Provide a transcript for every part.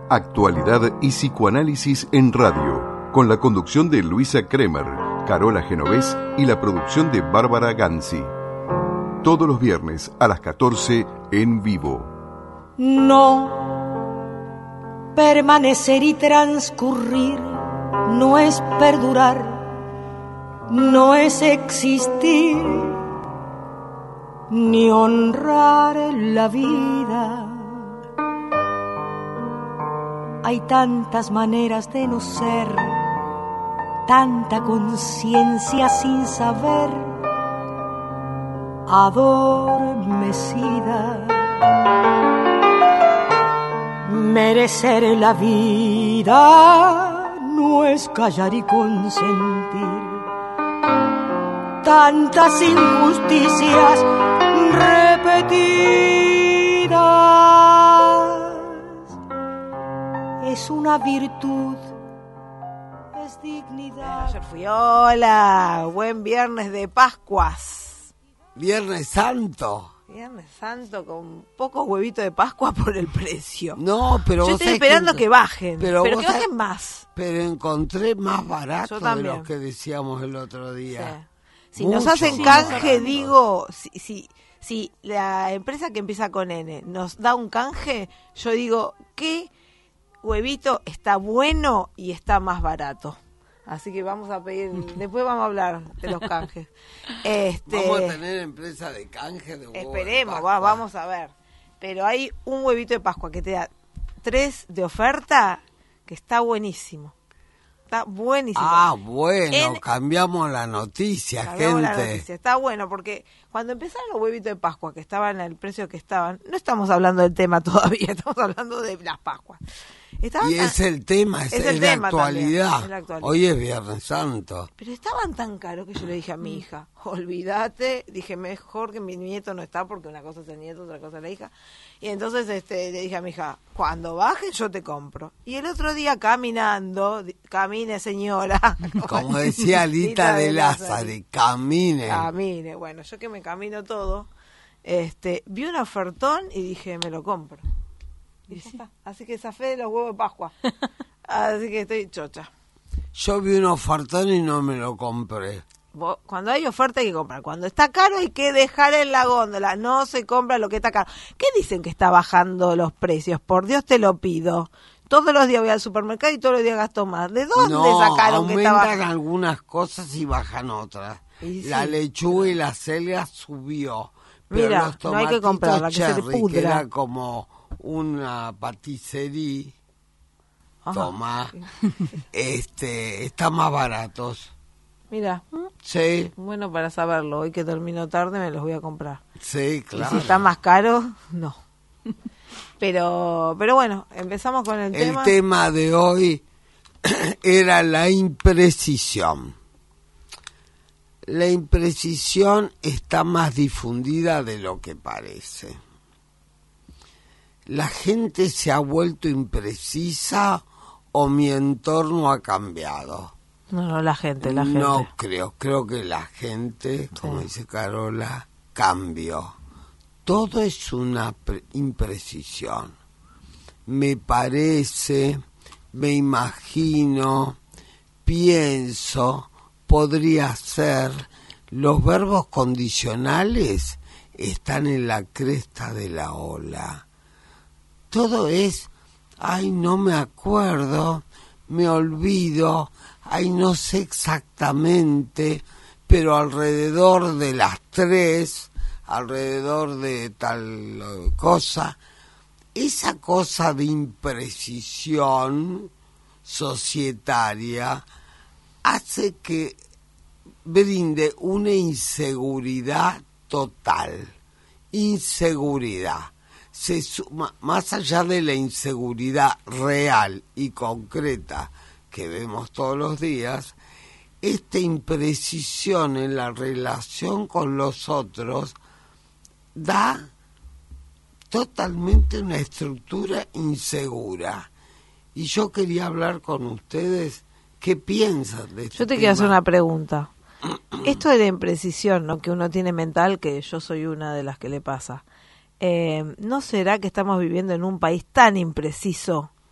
Actualidad y psicoanálisis en radio, con la conducción de Luisa Kremer, Carola Genovés y la producción de Bárbara Ganzi. Todos los viernes a las 14 en vivo. No, permanecer y transcurrir no es perdurar, no es existir, ni honrar la vida. Hay tantas maneras de no ser, tanta conciencia sin saber, adormecida. Merecer la vida no es callar y consentir tantas injusticias repetidas. Es una virtud, es dignidad. Ayer fui, hola, buen viernes de Pascuas. Viernes Santo. Viernes Santo con pocos huevitos de Pascua por el precio. No, pero yo estoy esperando que bajen, pero que bajen más. Pero encontré más barato de los también. que decíamos el otro día. Sí. Si nos hacen canje, digo, si la empresa que empieza con N nos da un canje, yo digo, ¿qué huevito está bueno y está más barato? Así que vamos a pedir, después vamos a hablar de los canjes. Vamos a tener empresa de canje de huevo. Esperemos, vamos a ver. Pero hay un huevito de Pascua que te da 3 de oferta que está buenísimo. Está buenísimo. Ah, bueno, cambiamos la noticia, gente. La noticia. Está bueno porque cuando empezaron los huevitos de Pascua que estaban al precio que estaban, no estamos hablando del tema todavía, estamos hablando de las Pascuas. Y es el tema, es el la tema actualidad. también, Hoy es Viernes Santo. Pero estaban tan caros que yo le dije a mi hija, olvídate, dije mejor que mi nieto no está porque una cosa es el nieto, otra cosa es la hija. Y entonces le dije a mi hija, cuando bajen yo te compro. Y el otro día caminando, camine señora. Como decía Alita de Lázaro, camine. Camine, bueno, yo que me camino todo, vi un ofertón y dije, me lo compro. Y sí. Así que zafé de los huevos de Pascua. Así que estoy chocha. Yo vi un ofertón y no me lo compré. Cuando hay oferta hay que comprar. Cuando está caro hay que dejar en la góndola. No se compra lo que está caro. ¿Qué dicen que está bajando los precios? Por Dios te lo pido. Todos los días voy al supermercado y todos los días gasto más. ¿De dónde sacaron que está bajando? Aumentan algunas cosas y bajan otras. La Sí. lechuga y la selga subió. Pero Mira, los no hay que comprarla, que se le cherry, pudra. que era como una patisserie, toma, están más baratos. Mira, Sí, bueno para saberlo. Hoy que termino tarde me los voy a comprar. sí, Y claro. si está más caro, no. Pero bueno, empezamos con el tema. El tema de hoy era la imprecisión. La imprecisión está más difundida de lo que parece. ¿La gente se ha vuelto imprecisa o mi entorno ha cambiado? No, la gente. No creo que la gente, como dice Carola, cambió. Todo es una imprecisión. Me parece, me imagino, pienso, podría ser. Los verbos condicionales están en la cresta de la ola. Todo es, ay, no me acuerdo, me olvido, ay, no sé exactamente, pero alrededor de las 3, alrededor de tal cosa, esa cosa de imprecisión societaria hace que brinde una inseguridad total, inseguridad. Se suma, más allá de la inseguridad real y concreta que vemos todos los días, esta imprecisión en la relación con los otros da totalmente una estructura insegura. Y yo quería hablar con ustedes, ¿qué piensan de esto? Yo te quiero hacer una pregunta. Esto de la imprecisión, ¿no?, que uno tiene mental, que yo soy una de las que le pasa, ¿no será que estamos viviendo en un país tan impreciso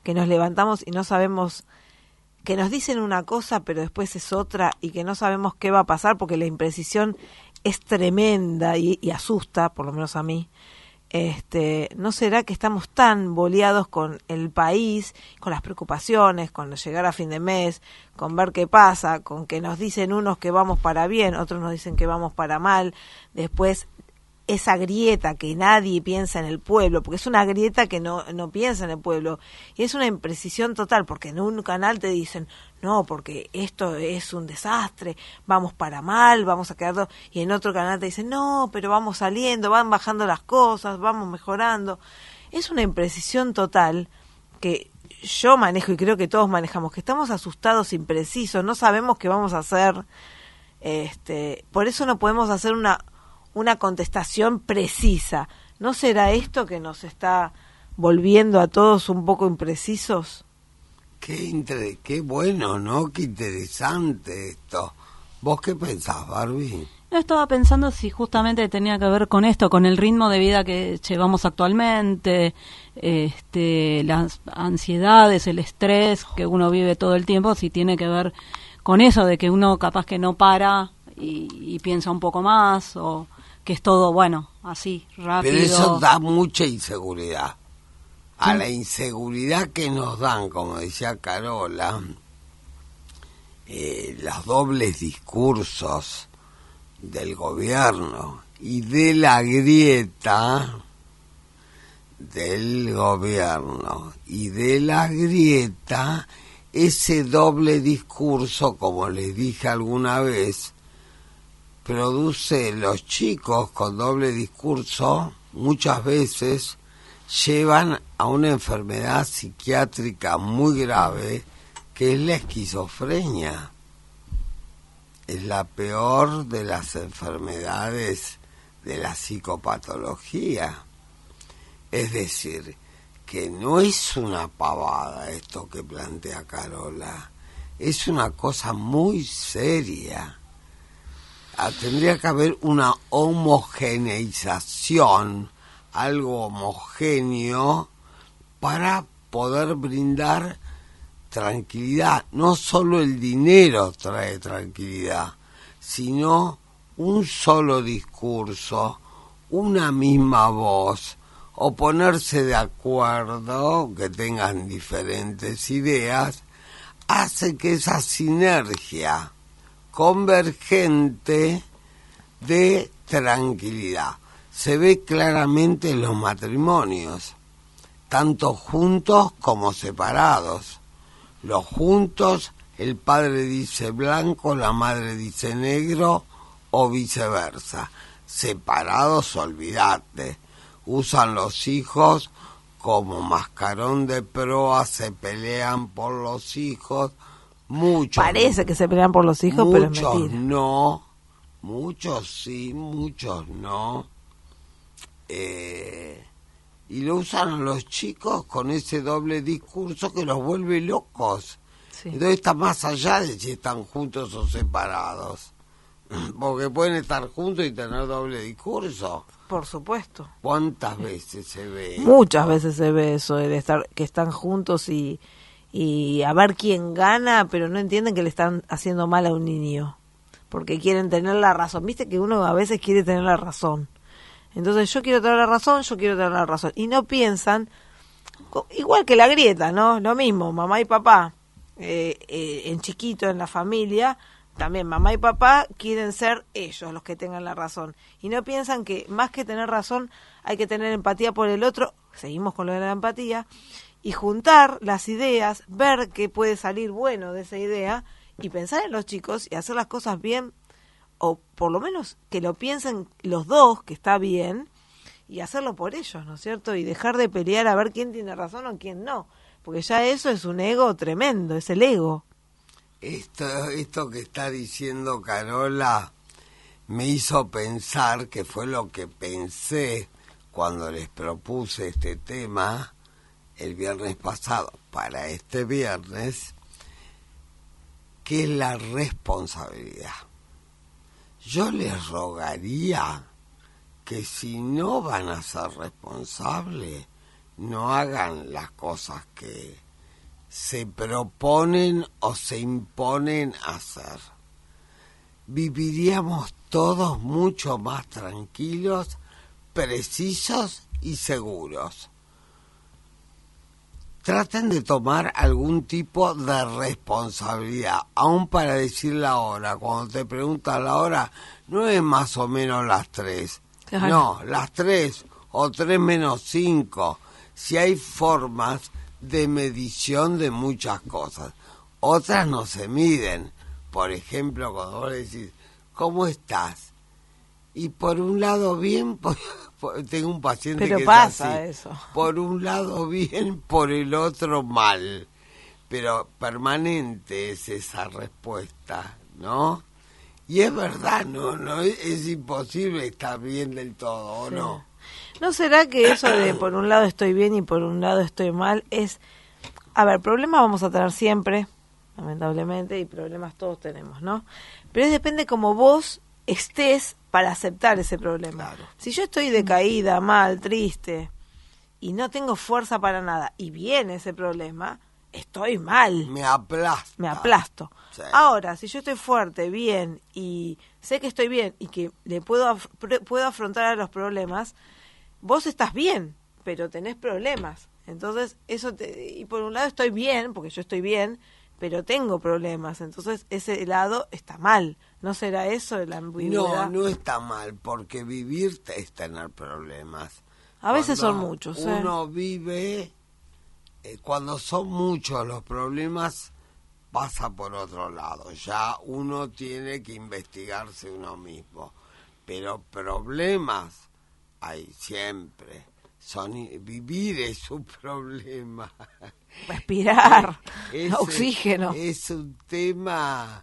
que nos levantamos y no sabemos, que nos dicen una cosa pero después es otra y que no sabemos qué va a pasar porque la imprecisión es tremenda y asusta, por lo menos a mí. ¿No será que estamos tan boleados con el país, con las preocupaciones, con llegar a fin de mes, con ver qué pasa, con que nos dicen unos que vamos para bien, otros nos dicen que vamos para mal, después esa grieta que nadie piensa en el pueblo, porque es una grieta que no piensa en el pueblo, y es una imprecisión total, porque en un canal te dicen, no, porque esto es un desastre, vamos para mal, vamos a quedar... Y en otro canal te dicen, no, pero vamos saliendo, van bajando las cosas, vamos mejorando. Es una imprecisión total que yo manejo y creo que todos manejamos, que estamos asustados, imprecisos, no sabemos qué vamos a hacer. Por eso no podemos hacer una contestación precisa. ¿No será esto que nos está volviendo a todos un poco imprecisos? Qué bueno, ¿no? Qué interesante esto. ¿Vos qué pensás, Barbie? No, estaba pensando si justamente tenía que ver con esto, con el ritmo de vida que llevamos actualmente, las ansiedades, el estrés que uno vive todo el tiempo, si tiene que ver con eso, de que uno capaz que no para y piensa un poco más, o que es todo, bueno, así, rápido. Pero eso da mucha inseguridad. A la inseguridad que nos dan, como decía Carola, los dobles discursos del gobierno y de la grieta del gobierno y de la grieta, ese doble discurso, como les dije alguna vez, produce los chicos con doble discurso, muchas veces llevan a una enfermedad psiquiátrica muy grave, que es la esquizofrenia. Es la peor de las enfermedades de la psicopatología. Es decir, que no es una pavada esto que plantea Carola, es una cosa muy seria. Tendría que haber una homogeneización, algo homogéneo, para poder brindar tranquilidad. No solo el dinero trae tranquilidad, sino un solo discurso, una misma voz, o ponerse de acuerdo, que tengan diferentes ideas, hace que esa sinergia convergente de tranquilidad se ve claramente en los matrimonios, tanto juntos como separados. Los juntos, el padre dice blanco, la madre dice negro, o viceversa. Separados, olvídate, usan los hijos como mascarón de proa, se pelean por los hijos. Muchos, parece que se pelean por los hijos, pero es mentira. Muchos no, muchos sí, muchos no. Y lo usan a los chicos con ese doble discurso que los vuelve locos. Sí. Entonces está más allá de si están juntos o separados, porque pueden estar juntos y tener doble discurso. Por supuesto. ¿Cuántas veces se ve? Muchas veces se ve eso, de estar, que están juntos y a ver quién gana, pero no entienden que le están haciendo mal a un niño, porque quieren tener la razón. Viste que uno a veces quiere tener la razón. Entonces yo quiero tener la razón, y no piensan, igual que la grieta, ¿no? Lo mismo, mamá y papá, en chiquito, en la familia, también mamá y papá quieren ser ellos los que tengan la razón, y no piensan que más que tener razón hay que tener empatía por el otro. Seguimos con lo de la empatía, y juntar las ideas, ver qué puede salir bueno de esa idea, y pensar en los chicos y hacer las cosas bien, o por lo menos que lo piensen los dos, que está bien, y hacerlo por ellos, ¿no es cierto? Y dejar de pelear a ver quién tiene razón o quién no, porque ya eso es un ego tremendo, es el ego. Esto que está diciendo Carola me hizo pensar, que fue lo que pensé cuando les propuse este tema el viernes pasado, para este viernes, que es la responsabilidad. Yo les rogaría que si no van a ser responsables, no hagan las cosas que se proponen o se imponen hacer. Viviríamos todos mucho más tranquilos, precisos y seguros. Traten de tomar algún tipo de responsabilidad, aún para decir la hora. Cuando te preguntan la hora, no es más o menos las 3. Claro. No, las 3 o 3 menos 5. Si hay formas de medición de muchas cosas. Otras no se miden. Por ejemplo, cuando vos le decís, ¿cómo estás? Y por un lado bien, tengo un paciente pero que pasa es así. eso. Por un lado bien, por el otro mal. Pero permanente es esa respuesta, ¿no? Y es verdad, no es imposible estar bien del todo, ¿o Sí. no? ¿No será que eso de por un lado estoy bien y por un lado estoy mal es... A ver, problemas vamos a tener siempre, lamentablemente, y problemas todos tenemos, ¿no? Pero depende como vos estés para aceptar ese problema. Claro. Si yo estoy decaída, mal, triste, y no tengo fuerza para nada, y viene ese problema, estoy mal. Me aplasta. Me aplasto. Sí. Ahora, si yo estoy fuerte, bien, y sé que estoy bien, y que le puedo afrontar a los problemas, vos estás bien, pero tenés problemas. Entonces, y por un lado estoy bien, porque yo estoy bien, pero tengo problemas. Entonces, ese lado está mal. ¿No será eso la ambigüedad? No está mal, porque vivir es tener problemas. A veces Cuando son muchos. Uno vive, cuando son muchos los problemas, pasa por otro lado. Ya uno tiene que investigarse uno mismo. Pero problemas hay siempre. Vivir es un problema. Respirar, Es- oxígeno. Es un tema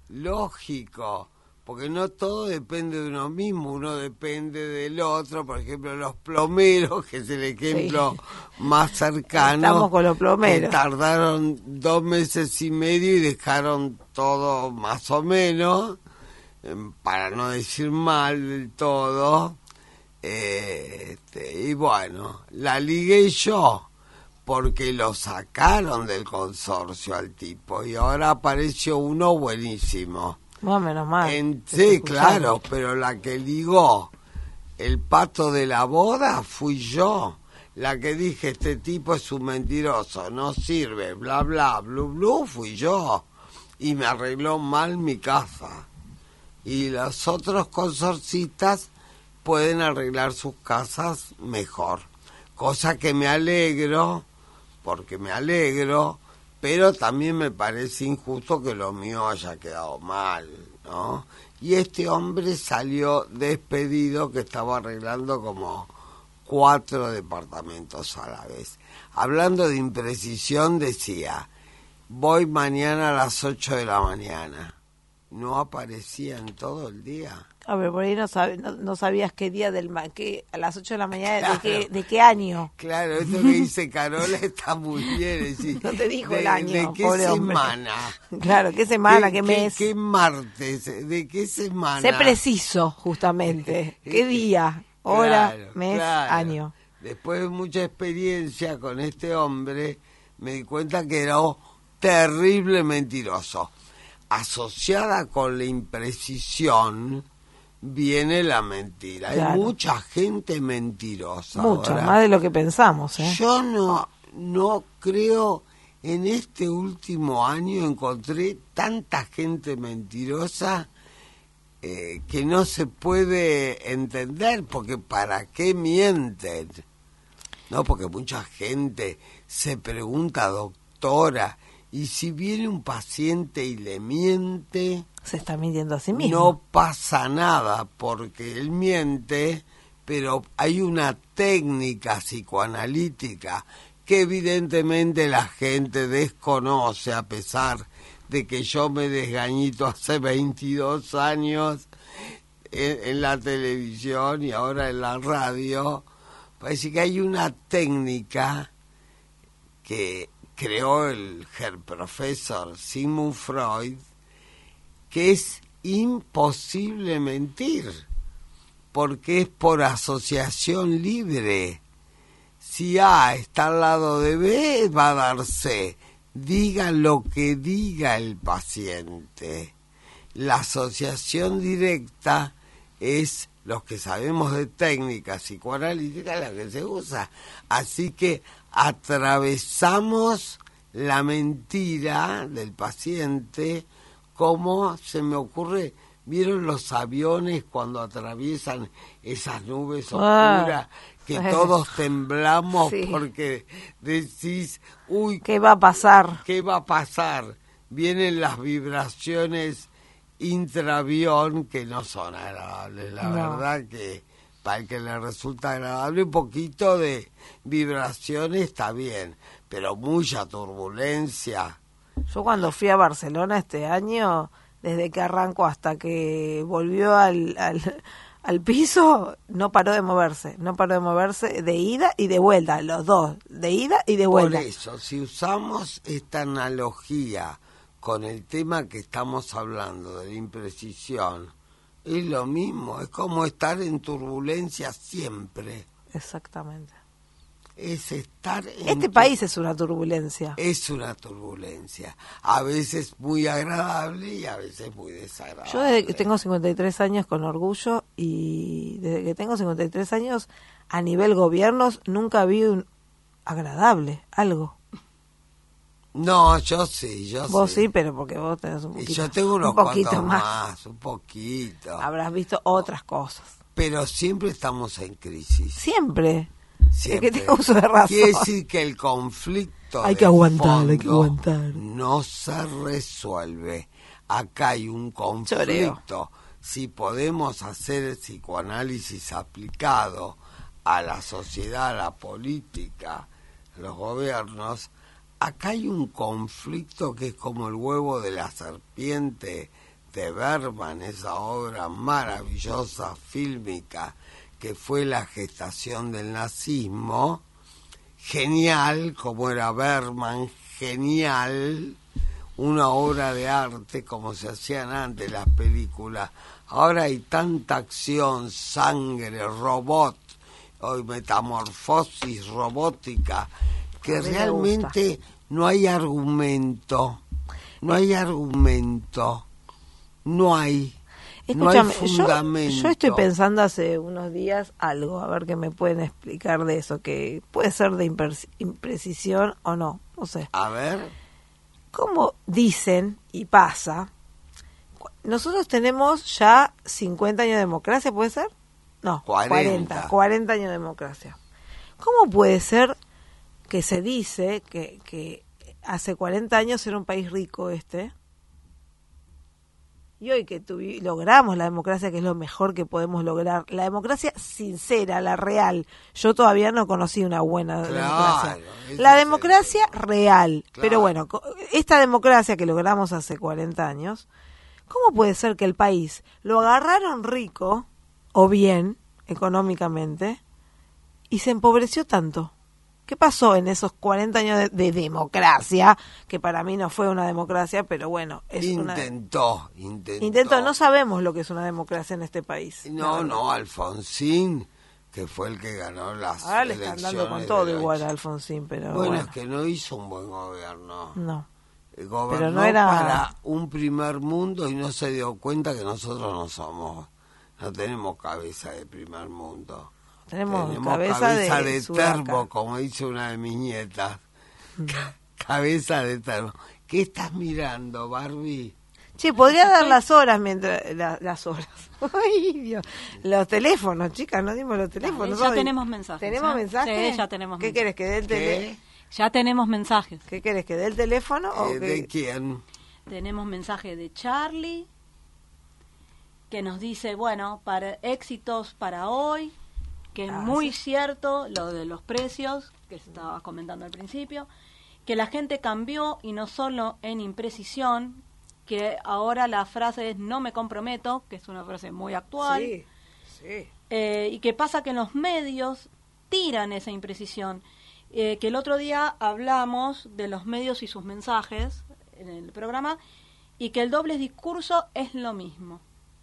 lógico, porque no todo depende de uno mismo, uno depende del otro. Por ejemplo, los plomeros, que es el ejemplo más cercano. Estamos con los plomeros. Que tardaron 2 meses y medio y dejaron todo más o menos, para no decir mal del todo. Y bueno, la ligué yo, porque lo sacaron del consorcio al tipo y ahora apareció uno buenísimo. Bueno, menos mal. Sí, claro, pero la que ligó el pato de la boda fui yo. La que dije, este tipo es un mentiroso, no sirve, bla, bla, blu, blu, fui yo. Y me arregló mal mi casa. Y los otros consorcistas pueden arreglar sus casas mejor. Cosa que me alegro, porque me alegro, pero también me parece injusto que lo mío haya quedado mal, ¿no? Y este hombre salió despedido, que estaba arreglando como 4 departamentos a la vez. Hablando de imprecisión, decía, voy mañana a las 8 de la mañana. No aparecía en todo el día. A ver, por ahí no sabías qué día a las 8 de la mañana, Claro. de qué año. Claro, esto que dice Carola está muy bien. Es decir, No te dijo el año, ¿De qué pobre hombre. semana? Claro, qué semana, qué mes. ¿Qué martes? ¿De qué semana? Sé preciso, justamente. ¿Qué día? Hora, Claro, mes, claro. año. Después de mucha experiencia con este hombre, me di cuenta que era terrible mentiroso. Asociada con la imprecisión viene la mentira. Claro. Hay mucha gente mentirosa. Mucho, ahora. más de lo que pensamos, ¿eh? Yo no creo, en este último año encontré tanta gente mentirosa que no se puede entender, porque ¿para qué mienten? No, porque mucha gente se pregunta, doctora, y si viene un paciente y le miente, Se está mintiendo a sí mismo. no pasa nada, porque él miente, pero hay una técnica psicoanalítica que evidentemente la gente desconoce, a pesar de que yo me desgañito hace 22 años en la televisión y ahora en la radio. Parece que hay una técnica que creó el profesor Sigmund Freud, que es imposible mentir, porque es por asociación libre. Si A está al lado de B, va a dar C. diga lo que diga el paciente. La asociación directa es, los que sabemos de técnica psicoanalítica, la que se usa. Así que atravesamos la mentira del paciente, como se me ocurre, ¿vieron los aviones cuando atraviesan esas nubes oscuras? Que todos temblamos porque decís, uy, ¿qué va a pasar? ¿Qué va a pasar? Vienen las vibraciones intraavión que no son agradables, la verdad que para el que le resulta agradable un poquito de vibraciones está bien, pero mucha turbulencia. Yo cuando fui a Barcelona este año, desde que arrancó hasta que volvió al piso, no paró de moverse de ida y de vuelta, los dos, de ida y de vuelta. Por eso, si usamos esta analogía con el tema que estamos hablando de la imprecisión, es lo mismo, es como estar en turbulencia siempre. Exactamente. Es estar en... Este país es una turbulencia. Es una turbulencia, a veces muy agradable y a veces muy desagradable. Yo desde que tengo 53 años con orgullo, y desde que tengo 53 años a nivel gobiernos nunca vi un agradable algo. No, yo sí, Vos sí, pero porque vos tenés un poquito, yo tengo unos un poquito cuantos más. un poquito. Habrás visto otras cosas. Pero siempre estamos en crisis. Siempre. Siempre. Es que tengo uso de razón. Quiere decir que el conflicto hay que aguantar, fondo no se resuelve. Acá hay un conflicto. Choreo. Si podemos hacer el psicoanálisis aplicado a la sociedad, a la política, a los gobiernos, acá hay un conflicto que es como el huevo de la serpiente de Bergman, esa obra maravillosa, fílmica, que fue la gestación del nazismo. Genial, como era Bergman, genial, una obra de arte como se hacían antes las películas. Ahora hay tanta acción, sangre, robot, hoy metamorfosis robótica, que realmente no hay argumento, no hay Escúchame, fundamento. yo estoy pensando hace unos días algo, a ver qué me pueden explicar de eso, que puede ser de imprecisión o no, no sé. A ver. Como dicen y pasa, nosotros tenemos ya 50 años de democracia, ¿puede ser? No, 40 años de democracia. ¿Cómo puede ser que se dice que hace 40 años era un país rico y hoy que logramos la democracia, que es lo mejor que podemos lograr, la democracia sincera, la real, yo todavía no conocí una buena democracia, la democracia real, pero bueno, esta democracia que logramos hace 40 años, ¿cómo puede ser que el país lo agarraron rico o bien económicamente y se empobreció tanto? ¿Qué pasó en esos 40 años de democracia? Que para mí no fue una democracia, pero bueno. Intentó. No sabemos lo que es una democracia en este país. No, Alfonsín, que fue el que ganó las ahora le están dando con todo igual a Alfonsín, pero bueno, es que no hizo un buen gobierno. No. Gobernó pero no era para un primer mundo y no se dio cuenta que nosotros no tenemos cabeza de primer mundo. Tenemos cabeza de termo, como dice una de mis nietas. Cabeza de termo. ¿Qué estás mirando, Barbie? Che, podría dar las horas mientras... las horas. Ay, Dios. Los teléfonos, chicas, no dimos los teléfonos. Ya tenemos mensajes. ¿Tenemos mensajes? Sí, ya tenemos mensajes. ¿Qué querés que dé el teléfono? Ya tenemos mensajes. ¿Qué querés que dé el teléfono? ¿De quién? Tenemos mensaje de Charlie, que nos dice, bueno, para éxitos para hoy, que es muy cierto lo de los precios, que estabas comentando al principio, que la gente cambió y no solo en imprecisión, que ahora la frase es no me comprometo, que es una frase muy actual, y que pasa que en los medios tiran esa imprecisión, que el otro día hablamos de los medios y sus mensajes en el programa, y que el doble discurso es lo mismo.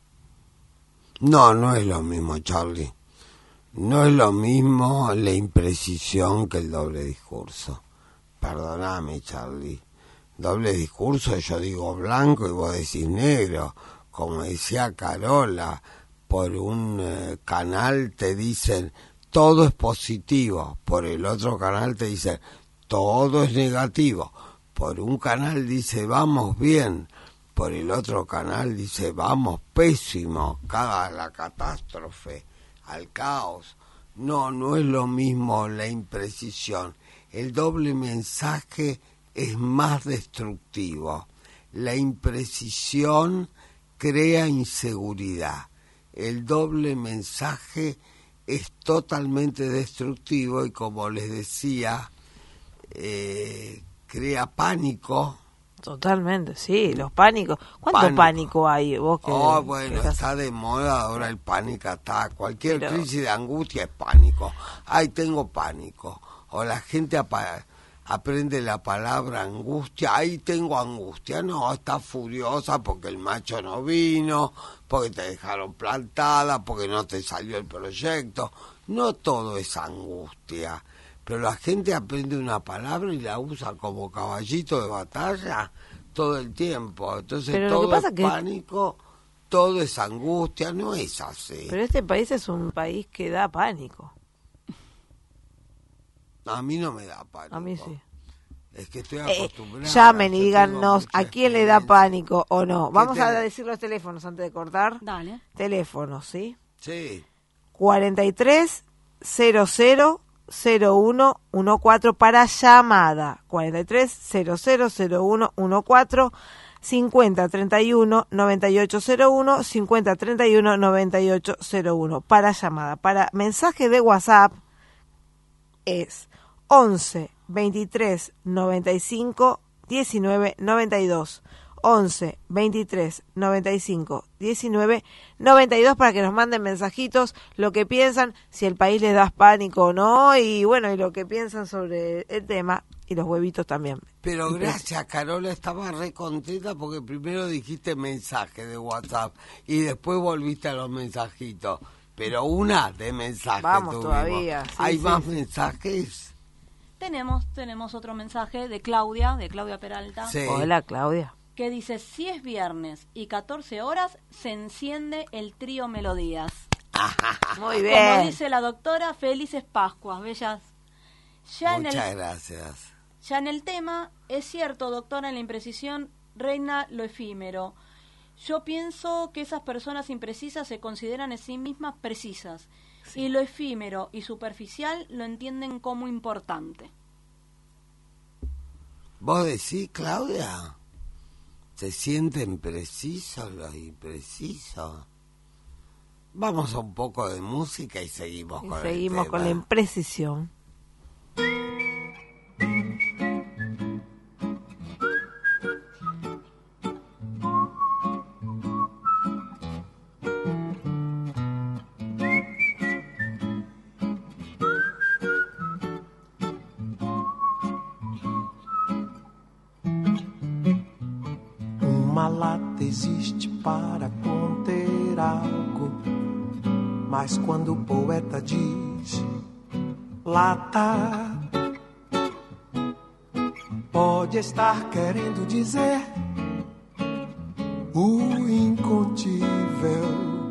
No es lo mismo, Charlie. No es lo mismo la imprecisión que el doble discurso. Perdóname, Charlie. doble discurso, yo digo blanco y vos decís negro. Como decía Carola, por un canal te dicen todo es positivo, por el otro canal te dicen todo es negativo, por un canal dice vamos bien, por el otro canal dice vamos pésimo, cada la catástrofe, al caos. No es lo mismo la imprecisión. El doble mensaje es más destructivo. La imprecisión crea inseguridad. El doble mensaje es totalmente destructivo y, como les decía, crea pánico. Totalmente, sí, los pánicos. ¿Cuánto pánico hay? Vos que, bueno, está de moda ahora el pánico, está cualquier crisis de angustia es pánico. Ay, tengo pánico. O la gente aprende la palabra angustia. Ay, tengo angustia. No, está furiosa porque el macho no vino, porque te dejaron plantada, porque no te salió el proyecto. No todo es angustia. Pero la gente aprende una palabra y la usa como caballito de batalla todo el tiempo. Entonces pero todo es pánico, todo es angustia, no es así. Pero este país es un país que da pánico. A mí no me da pánico. A mí sí. Es que estoy acostumbrado. Llamen y díganos a quién le da pánico o no. Vamos a decir los teléfonos antes de cortar. Dale. Teléfonos, ¿sí? Sí. 43000114 para llamada. 43000114 5031-9801 5031-9801 para llamada. Para mensaje de WhatsApp es 11 23 95 19 92 11 23 95 19 92 para que nos manden mensajitos, lo que piensan, si el país les da pánico o no, y bueno, y lo que piensan sobre el tema, y los huevitos también. Pero gracias, Carola, estaba re contenta porque primero dijiste mensaje de WhatsApp y después volviste a los mensajitos, pero una de mensajes. Vamos tuvimos. Todavía. Sí, ¿Hay sí, más sí. mensajes? Tenemos otro mensaje de Claudia Peralta. Sí. Hola, Claudia. Que dice, si es viernes y 14 horas, se enciende el trío Melodías. Muy bien. Como dice la doctora, felices Pascuas, bellas. Muchas gracias. Ya en el tema, es cierto, doctora, en la imprecisión reina lo efímero. Yo pienso que esas personas imprecisas se consideran en sí mismas precisas. Sí. Y lo efímero y superficial lo entienden como importante. ¿Vos decís, Claudia? ¿Se sienten precisos los imprecisos? Vamos a un poco de música y seguimos con el tema. Seguimos con la imprecisión. Uma lata existe para conter algo, mas quando o poeta diz lata, pode estar querendo dizer o incontível.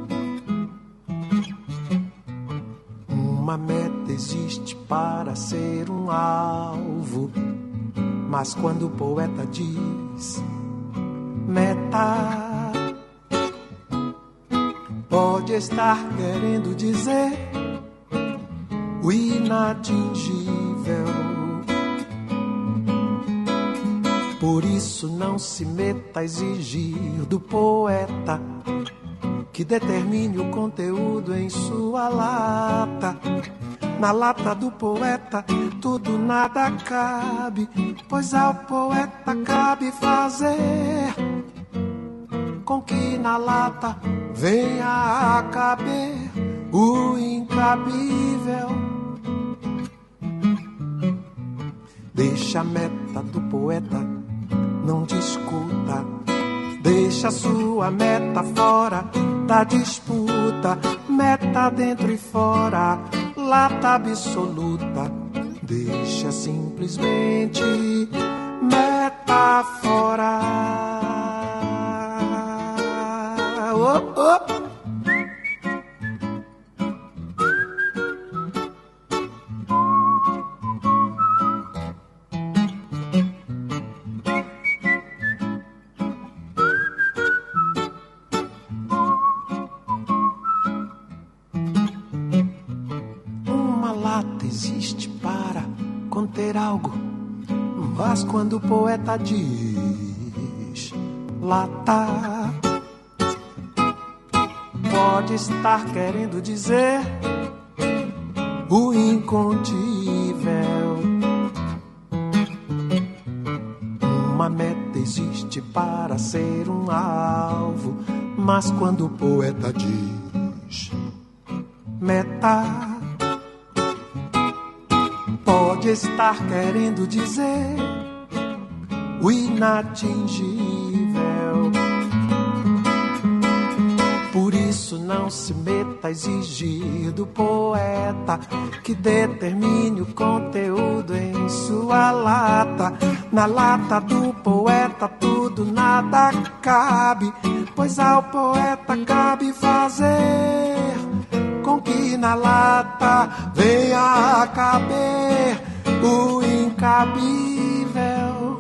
Uma meta existe para ser um alvo, mas quando o poeta diz meta, pode estar querendo dizer o inatingível. Por isso não se meta a exigir do poeta que determine o conteúdo em sua lata. Na lata do poeta tudo nada cabe, pois ao poeta cabe fazer com que na lata venha a caber o incabível. Deixa a meta do poeta, não discuta. Deixa sua meta fora da disputa. Meta dentro e fora, lata absoluta. Deixa simplesmente meta conter algo, mas quando o poeta diz lá tá, pode estar querendo dizer o incontível. Uma meta existe para ser um alvo, mas quando o poeta diz meta, pode estar querendo dizer o inatingível. Por isso não se meta a exigir do poeta que determine o conteúdo em sua lata. Na lata do poeta tudo nada cabe, pois ao poeta cabe fazer com que na lata venha a caber o incabível.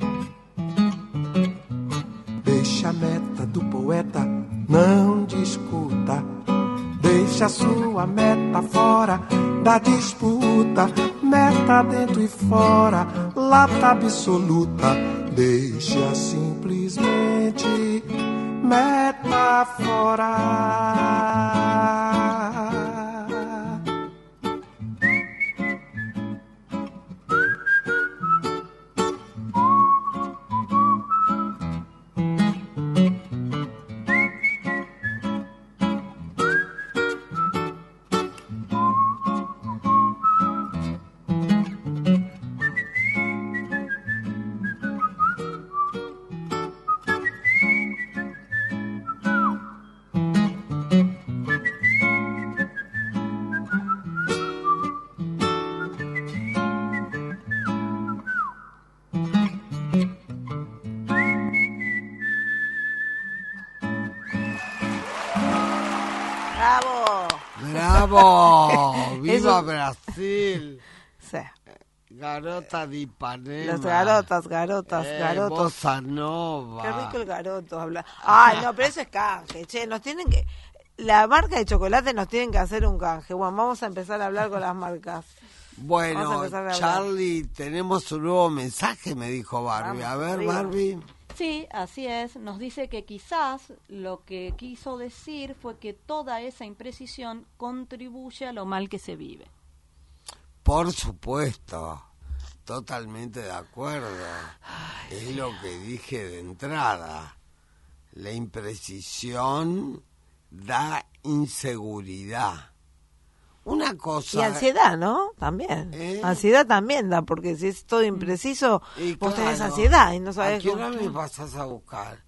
Deixa a meta do poeta, não discuta. Deixa a sua meta fora da disputa. Meta dentro e fora, lata absoluta. Deixa simplesmente meta fora. ¡Bravo! ¡Viva Brasil! Sí. Garota de Ipanema. Los garotos. Bossa Nova. Qué rico el garoto habla. Ay, no, pero eso es canje. Che, nos tienen que... La marca de chocolate nos tienen que hacer un canje. Bueno, vamos a empezar a hablar con las marcas. Bueno, Charlie, tenemos un nuevo mensaje, me dijo Barbie. A ver, Barbie. Sí, así es. Nos dice que quizás lo que quiso decir fue que toda esa imprecisión contribuye a lo mal que se vive. Por supuesto, totalmente de acuerdo. Es lo que dije de entrada. La imprecisión da inseguridad. Una cosa... Y ansiedad, ¿no? También. Ansiedad también da, porque si es todo impreciso, vos tenés ansiedad y no sabés... ¿A qué hora me pasás a buscar?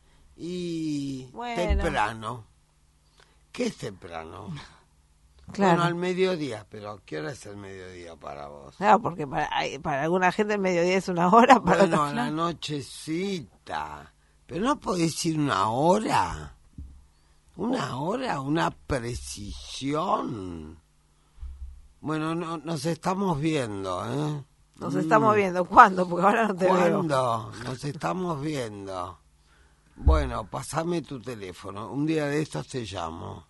Y bueno. Temprano. ¿Qué es temprano? Claro. Bueno, al mediodía, pero ¿qué hora es el mediodía para vos? Claro, porque para alguna gente el mediodía es una hora, para bueno, otra... la nochecita. Pero no podés decir una hora. Una hora, una precisión. Bueno, no, nos estamos viendo, ¿eh? Nos estamos viendo. ¿Cuándo? Porque ahora no te veo. ¿Cuándo? Nos estamos viendo. Bueno, pasame tu teléfono. Un día de estos te llamo.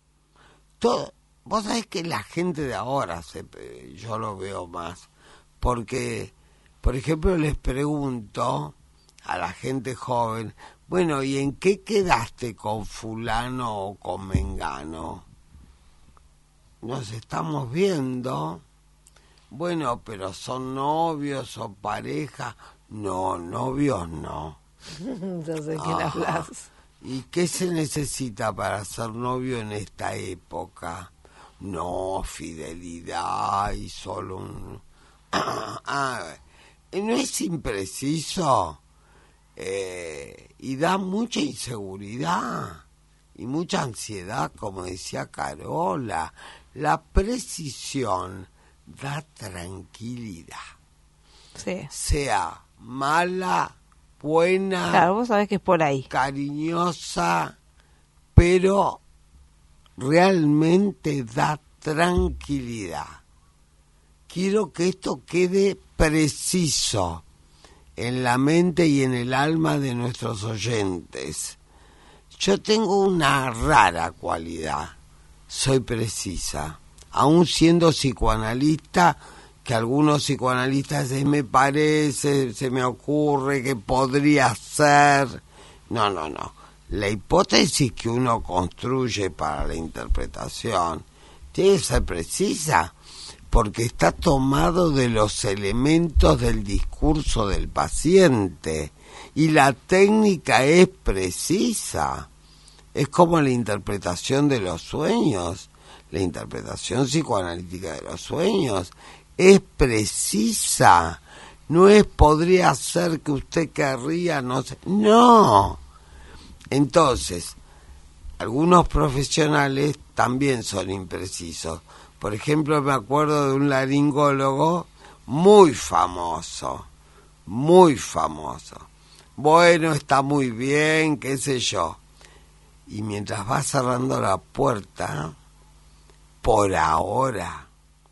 Vos sabés que la gente de ahora, yo lo veo más. Porque, por ejemplo, les pregunto a la gente joven, bueno, ¿y en qué quedaste con fulano o con mengano? Nos estamos viendo. Bueno, pero ¿son novios o pareja? No, novios no. No sé quién hablas. ¿Y qué se necesita para ser novio en esta época? No, fidelidad y solo un... ¿no es impreciso? Y da mucha inseguridad y mucha ansiedad, como decía Carola. La precisión da tranquilidad. Sí. Sea mala, buena, claro, vos sabés que es por ahí. Cariñosa, pero realmente da tranquilidad. Quiero que esto quede preciso en la mente y en el alma de nuestros oyentes. Yo tengo una rara cualidad. Soy precisa. Aún siendo psicoanalista, que algunos psicoanalistas dicen, me parece, se me ocurre que podría ser. No. La hipótesis que uno construye para la interpretación tiene que ser precisa, porque está tomado de los elementos del discurso del paciente, y la técnica es precisa. Es como la interpretación de los sueños, la interpretación psicoanalítica de los sueños es precisa. No es podría ser que usted querría, no sé. No. Entonces, algunos profesionales también son imprecisos. Por ejemplo, me acuerdo de un laringólogo muy famoso. Bueno, está muy bien, qué sé yo. Y mientras va cerrando la puerta, por ahora,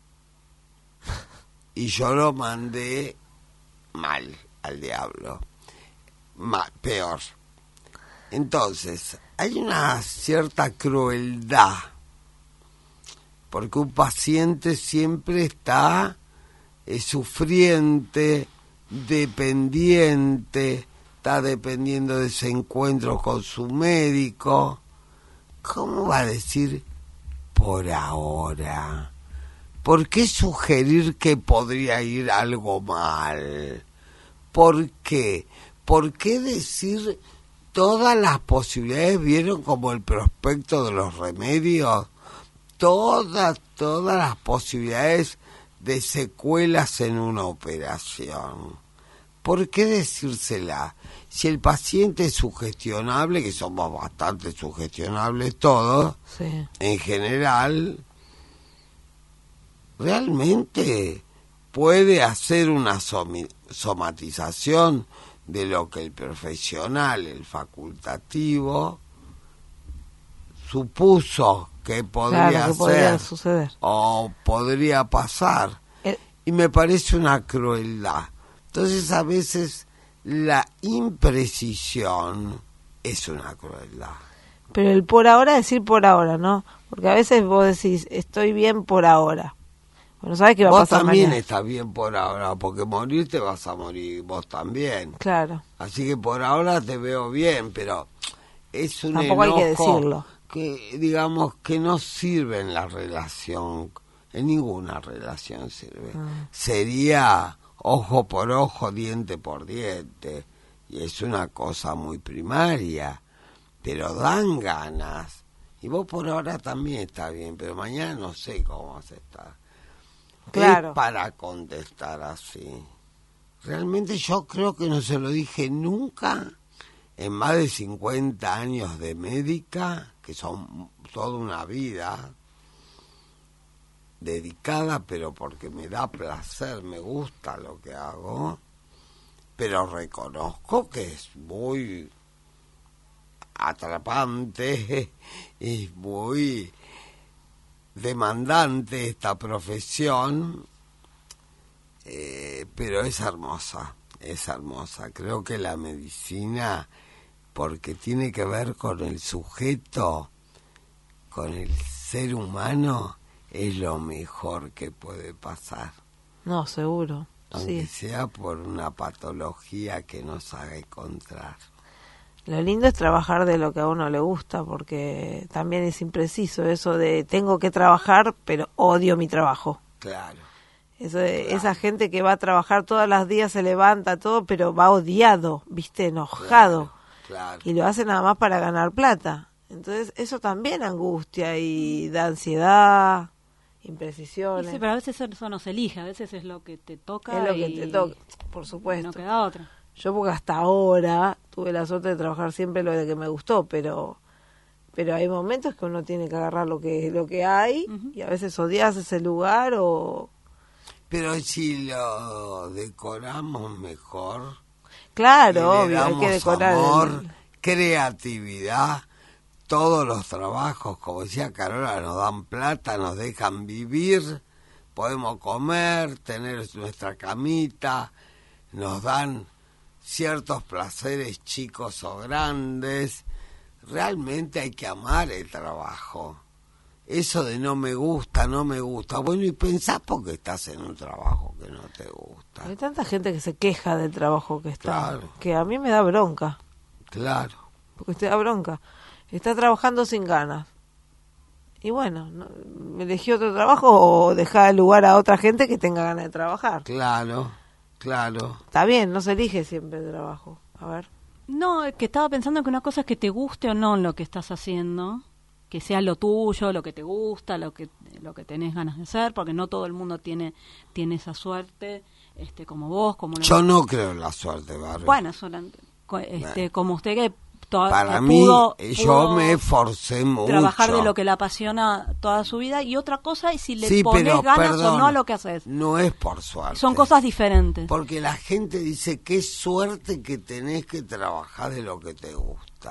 y yo lo mandé mal al diablo, peor. Entonces, hay una cierta crueldad, porque un paciente siempre está sufriente, dependiente, está dependiendo de ese encuentro con su médico. ¿Cómo va a decir por ahora? ¿Por qué sugerir que podría ir algo mal? ¿Por qué? ¿Por qué decir todas las posibilidades? ¿Vieron como el prospecto de los remedios? Todas las posibilidades de secuelas en una operación. ¿Por qué decírsela? Si el paciente es sugestionable, que somos bastante sugestionables todos, Sí. en general, realmente puede hacer una somatización de lo que el profesional, el facultativo, supuso que podría Claro, que podría ser suceder. o podría pasar. Y me parece una crueldad. Entonces, a veces la imprecisión es una crueldad. Pero el por ahora, decir por ahora, ¿no? Porque a veces vos decís, estoy bien por ahora. Bueno, sabes que va a Vos pasar también mañana. estás bien por ahora, porque morir te vas a morir, vos también. Claro. Así que por ahora te veo bien, pero es un Tampoco hay que enojo decirlo. que, digamos, que no sirve en la relación, en ninguna relación sirve. Sería ojo por ojo, diente por diente, y es una cosa muy primaria, pero dan ganas. Y vos por ahora también estás bien, pero mañana no sé cómo vas a estar. Claro. Es para contestar así. Realmente yo creo que no se lo dije nunca en más de 50 años de médica, que son toda una vida dedicada, pero porque me da placer, me gusta lo que hago, pero reconozco que es muy atrapante, es muy demandante esta profesión, pero es hermosa. Creo que la medicina, porque tiene que ver con el sujeto, con el ser humano, es lo mejor que puede pasar. No, seguro. Aunque Sí. sea por una patología que nos haga encontrar. Lo lindo es trabajar de lo que a uno le gusta, porque también es impreciso eso de tengo que trabajar, pero odio mi trabajo. Claro. Eso de, esa gente que va a trabajar todos los días, se levanta todo, pero va odiado, viste, enojado. Claro. Y lo hace nada más para ganar plata. Entonces eso también angustia y da ansiedad, imprecisiones. Sí, pero a veces eso no se elige, a veces es lo que te toca. Es lo que y te toca, por y supuesto. no queda otra. Yo porque hasta ahora tuve la suerte de trabajar siempre lo de que me gustó, pero hay momentos que uno tiene que agarrar lo que hay y a veces odias ese lugar o... Pero si lo decoramos mejor, Claro, y le obvio, hay damos que decorar. amor, creatividad, todos los trabajos, como decía Carola, nos dan plata, nos dejan vivir, podemos comer, tener nuestra camita, nos dan ciertos placeres chicos o grandes. Realmente hay que amar el trabajo. eso de no me gusta. Bueno, y pensás porque estás en un trabajo que no te gusta. Hay tanta gente que se queja del trabajo que está, Claro. que a mí me da bronca, Claro. porque te da bronca. Está trabajando sin ganas. Y bueno, elegí otro trabajo o dejar lugar a otra gente que tenga ganas de trabajar. Claro. Está bien, no se elige siempre el trabajo. A ver. No, es que estaba pensando que una cosa es que te guste o no lo que estás haciendo, que sea lo tuyo, lo que te gusta, lo que tenés ganas de hacer, porque no todo el mundo tiene esa suerte, como vos, como Yo no creo en la suerte, Barbie. bueno, como usted que para que mí, pudo yo me esforcé mucho. trabajar de lo que le apasiona toda su vida, y otra cosa es si le Sí, pones pero, ganas perdón, o no a lo que haces. No es por suerte. Son cosas diferentes. Porque la gente dice, qué suerte que tenés que trabajar de lo que te gusta.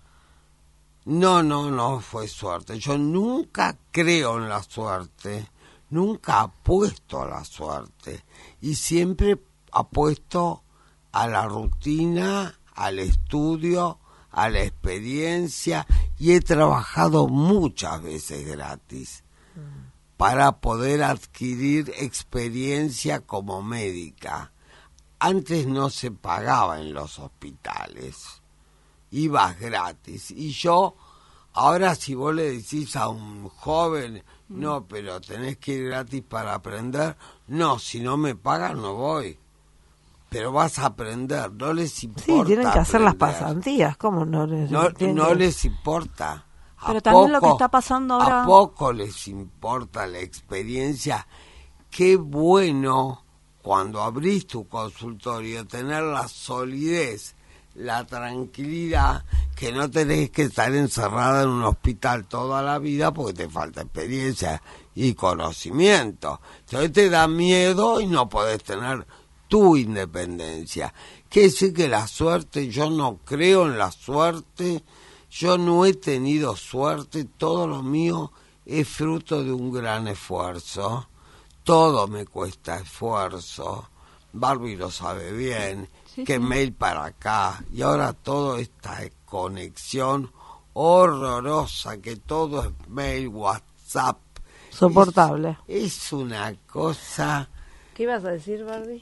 No fue suerte. Yo nunca creo en la suerte, nunca apuesto a la suerte. Y siempre apuesto a la rutina, al estudio, a la experiencia, y he trabajado muchas veces gratis para poder adquirir experiencia como médica. Antes no se pagaba en los hospitales, ibas gratis. Y yo, ahora si vos le decís a un joven, no, pero tenés que ir gratis para aprender, no, si no me pagan no voy. Pero vas a aprender, no les importa. Sí, tienen que hacer las aprender. pasantías, ¿cómo no les No les importa. Pero también lo que está pasando ahora... A poco les importa la experiencia. Qué bueno cuando abrís tu consultorio tener la solidez, la tranquilidad, que no tenés que estar encerrada en un hospital toda la vida porque te falta experiencia y conocimiento. Entonces te da miedo y no podés tener tu independencia. Quiere decir que la suerte, yo no creo en la suerte, yo no he tenido suerte, todo lo mío es fruto de un gran esfuerzo, todo me cuesta esfuerzo, Barbie lo sabe bien, Sí, que sí. mail para acá, y ahora toda esta conexión horrorosa, que todo es mail, WhatsApp. Soportable. Es una cosa... ¿Qué ibas a decir, Barbie?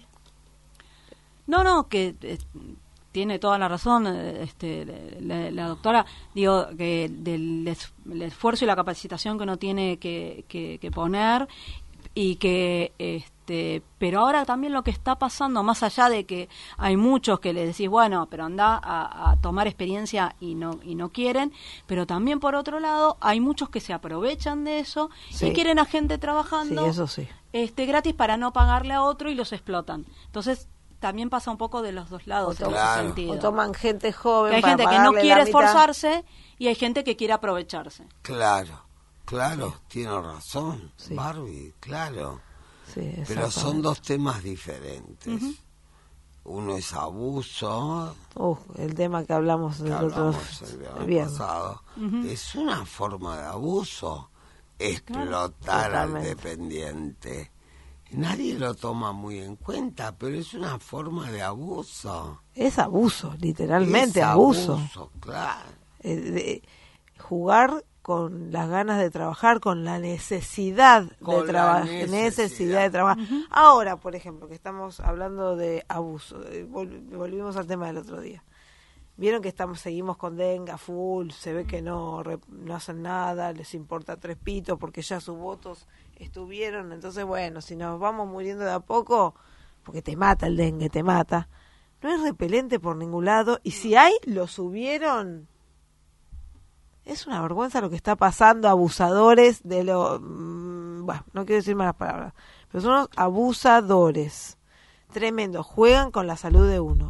No, que tiene toda la razón la doctora, digo, que el esfuerzo y la capacitación que uno tiene que poner, y que pero ahora también lo que está pasando, más allá de que hay muchos que le decís, bueno, pero anda a tomar experiencia y no quieren, pero también por otro lado hay muchos que se aprovechan de eso, Sí. y quieren a gente trabajando Sí, eso sí. gratis para no pagarle a otro, y los explotan. Entonces también pasa un poco de los dos lados en Claro. ese sentido. O toman gente joven Que hay para gente que no pagarle la quiere mitad. esforzarse y hay gente que quiere aprovecharse. Claro, tiene razón, Sí. Barbie, claro. Sí, Pero son exactamente. dos temas diferentes. Uno es abuso, El tema que hablamos que del otro hablamos el viernes viernes. pasado, es una forma de abuso, explotar al totalmente. dependiente. Nadie lo toma muy en cuenta, pero es una forma de abuso. Es abuso, literalmente Es abuso. Claro. Jugar con las ganas de trabajar, con la necesidad Con de la trabajar, necesidad. de trabajar. Ahora, por ejemplo, que estamos hablando de abuso, volvimos al tema del otro día. Vieron que seguimos con dengue a full, se ve que no hacen nada, les importa tres pitos porque ya sus votos estuvieron. Entonces, bueno, si nos vamos muriendo de a poco, porque te mata el dengue, te mata, no es repelente por ningún lado, y si hay, lo subieron. Es una vergüenza lo que está pasando, abusadores de lo... bueno, no quiero decir malas palabras, pero son unos abusadores. Tremendo, juegan con la salud de uno.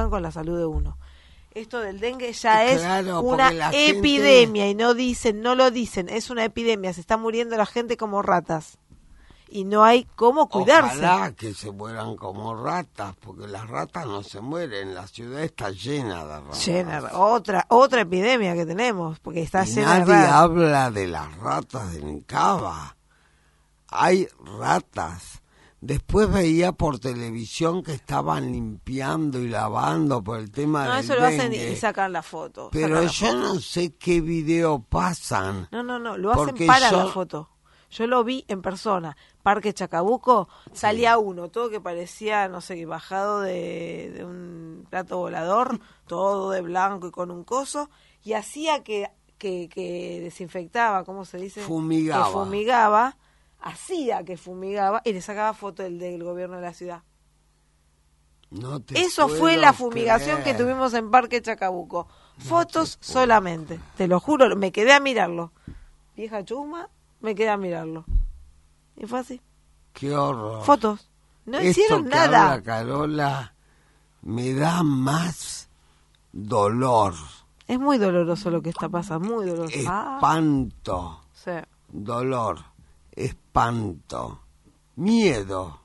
Esto del dengue ya es Claro, una porque la gente- epidemia, y no lo dicen, es una epidemia, se está muriendo la gente como ratas. Y no hay cómo cuidarse. Ojalá que se mueran como ratas, porque las ratas no se mueren, la ciudad está llena de ratas. Otra epidemia que tenemos, porque está Y llena de nadie ratas. habla de las ratas de Ncaba. Hay ratas. Después veía por televisión que estaban limpiando y lavando por el tema del eso lo hacen dengue. y sacan la foto. Pero yo no sé qué video pasan. No, lo hacen Porque para la foto. Yo lo vi en persona. Parque Chacabuco, salía uno, todo que parecía, no sé, bajado de un plato volador, todo de blanco y con un coso, y hacía que desinfectaba, ¿cómo se dice? Fumigaba. Que fumigaba, hacía que fumigaba y le sacaba foto del gobierno de la ciudad. No te Eso puedo fue la fumigación creer. que tuvimos en Parque Chacabuco. Fotos solamente, te lo juro, me quedé a mirarlo. Vieja chusma, me quedé a mirarlo. Y fue así. Qué horror. Fotos. No Esto hicieron que nada. habla Carola me da más dolor, Es muy doloroso lo que está pasando, muy doloroso. espanto, Sí. dolor, espanto, miedo.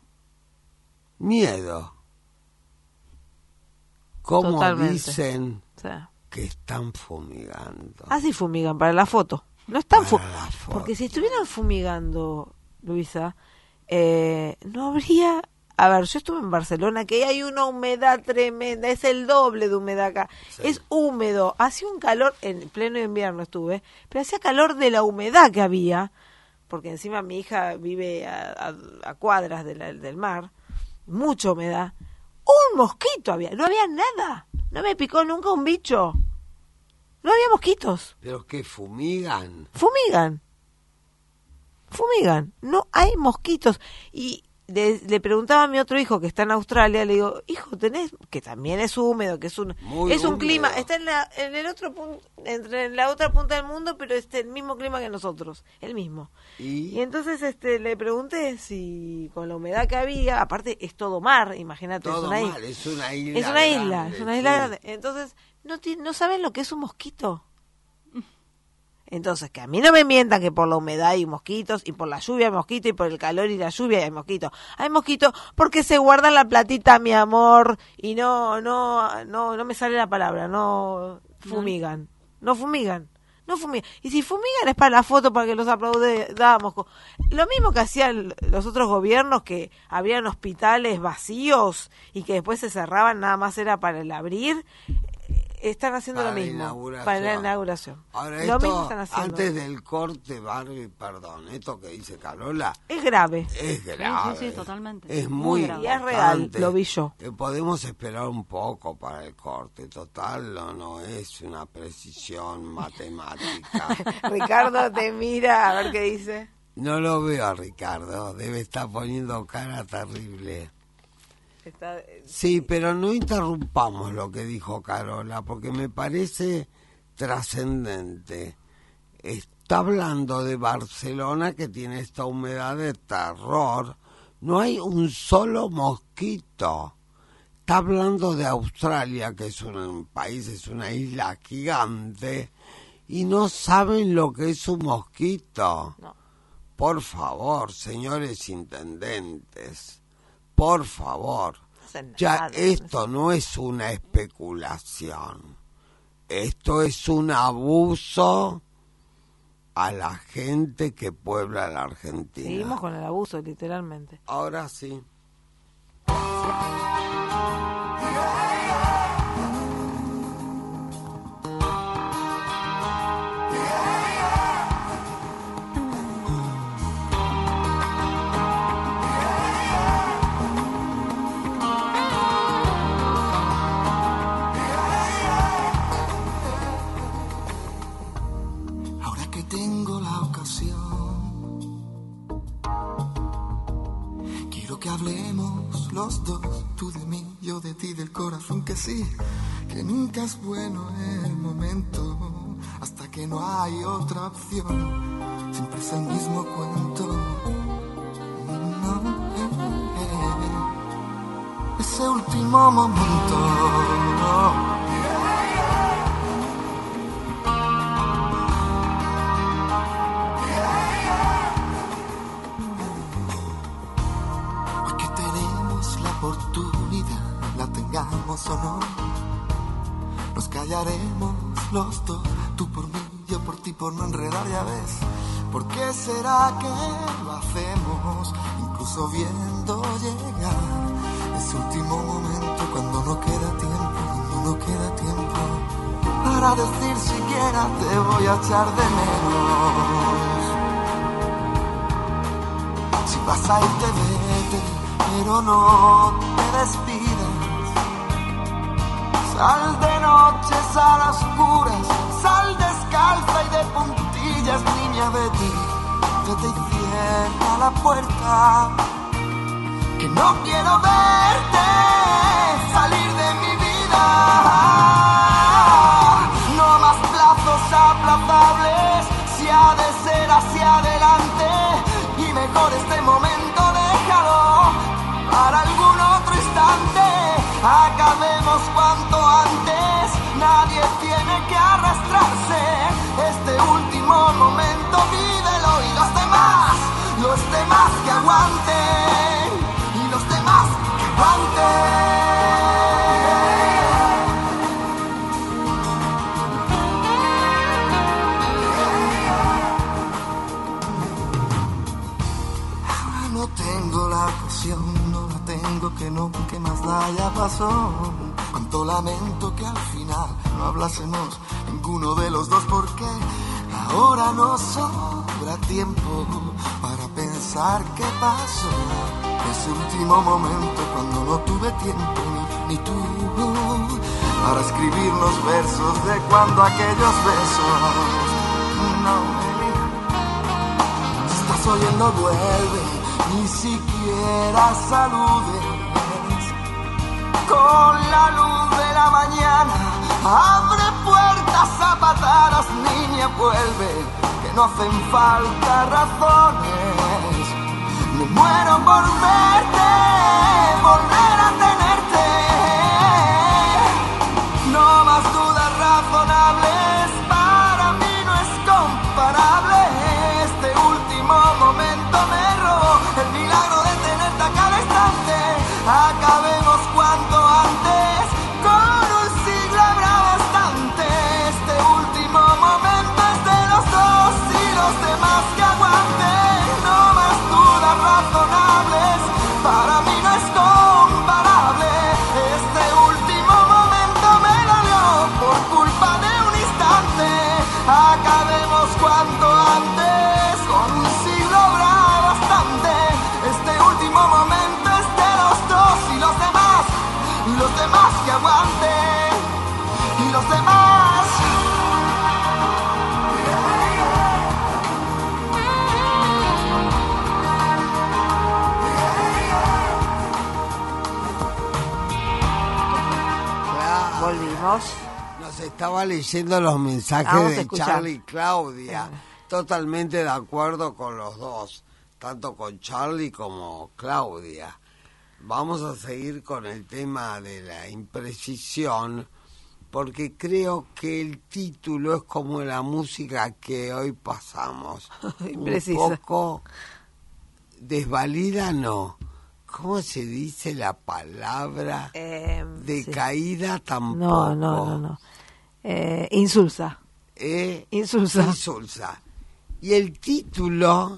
¿Cómo Totalmente. dicen Sí. que están fumigando? Así fumigan para la foto. No están Para la foto. porque si estuvieran fumigando, Luisa, no habría. A ver, yo estuve en Barcelona, que hay una humedad tremenda, es el doble de humedad acá. Sí. Es húmedo, hacía un calor, en pleno invierno estuve, pero hacía calor de la humedad que había, porque encima mi hija vive a cuadras del mar, mucha humedad. Un mosquito había, no había nada, no me picó nunca un bicho, no había mosquitos. ¿Pero que fumigan? Fumigan, no hay mosquitos. Y le preguntaba a mi otro hijo que está en Australia, le digo, hijo, tenés, que también es húmedo, que es un Muy clima, húmedo. está en el otro punto, en la otra punta del mundo, pero es el mismo clima que nosotros, el mismo. Y entonces le pregunté si con la humedad que había, aparte es todo mar, imagínate, Todo es una mal, es una isla. es una isla, grande, es una isla sí. grande. Entonces, no saben lo que es un mosquito. Entonces, que a mí no me mientan que por la humedad hay mosquitos, y por la lluvia hay mosquitos, y por el calor y la lluvia hay mosquitos. Hay mosquitos porque se guardan la platita, mi amor, y no me sale la palabra, no fumigan. Y si fumigan es para la foto, para que los aplaudamos. Lo mismo que hacían los otros gobiernos, que habían hospitales vacíos y que después se cerraban, nada más era para el abrir. Están haciendo Para lo la mismo inauguración. para la inauguración. Ahora, Lo mismo esto, están haciendo. antes del corte, Barbie, perdón, esto que dice Carola Es grave. es grave. Sí, totalmente. Es Muy muy grave. Y es real, importante. lo vi yo. Podemos esperar un poco para el corte. Total, no es una precisión matemática. Ricardo te mira a ver qué dice. No lo veo a Ricardo, debe estar poniendo cara terrible. Sí, pero no interrumpamos lo que dijo Carola, porque me parece trascendente. Está hablando de Barcelona, que tiene esta humedad de terror. No hay un solo mosquito. Está hablando de Australia, que es un país, es una isla gigante, y no saben lo que es un mosquito. No. Por favor, señores intendentes. Por favor, hacen ya nada. esto no es una especulación, esto es un abuso a la gente que puebla la Argentina. Seguimos con el abuso, literalmente. Ahora sí. Ahora que tengo la ocasión, quiero que hablemos los dos, tú de mí, yo de ti, del corazón, que sí, que nunca es bueno el momento, hasta que no hay otra opción, siempre es el mismo cuento. No, ese último momento. Porque tenemos la oportunidad, la tengamos o no, nos callaremos los dos, tú por mí, yo por ti, por no enredar, ya ves, ¿Por qué será que lo hacemos? Incluso viendo llegar ese último momento cuando no queda tiempo para decir siquiera te voy a echar de menos. Si vas a irte, vete, pero no te despidas. Sal de noches a las oscuras, sal descalza y de puntillas, niña, vete y cierra la puerta, que no quiero verte salir de mi vida. No más plazos aplazables, si ha de ser hacia adelante, y mejor este momento déjalo para algún otro instante. Acabemos cuanto antes, nadie tiene que arrastrarse. Este último momento vívelo, y los demás que aguanten, y los demás que aguanten. Ahora no tengo la ocasión, no la tengo, que no, que más da, ya pasó. Cuánto lamento que al final no hablásemos ninguno de los dos, porque ahora no sobra tiempo para pensar qué pasó. Ese último momento cuando no tuve tiempo ni tú para escribirnos versos de cuando aquellos besos no me. Si estás oyendo, vuelve, ni siquiera saludes. Con la luz de la mañana abre puertas a patadas, niña, vuelve, que no hacen falta razones. Me muero por verte, volver a tenerte. No más dudas razonables, para mí no es comparable. Este último momento me robó el milagro de tenerte a cada instante. Acabemos cuanto antes, con un siglo habrá bastante. Este último momento es de los dos, y los demás que aguanten. No más dudas razonables, para mí no es comparable. Este último momento me dolió por culpa de un instante. Acabemos cuanto antes, con un siglo habrá bastante. Este último momento es de los dos, y los demás que aguanten, y los demás. Volvimos. Nos estaba leyendo los mensajes de Charlie y Claudia. Totalmente de acuerdo con los dos, tanto con Charlie como Claudia. Vamos a seguir con el tema de la imprecisión, porque creo que el título es como la música que hoy pasamos. Imprecisa. Un poco desvalida, ¿no? ¿Cómo se dice la palabra? Decaída, sí. Tampoco. No. Insulsa. Insulsa. Y el título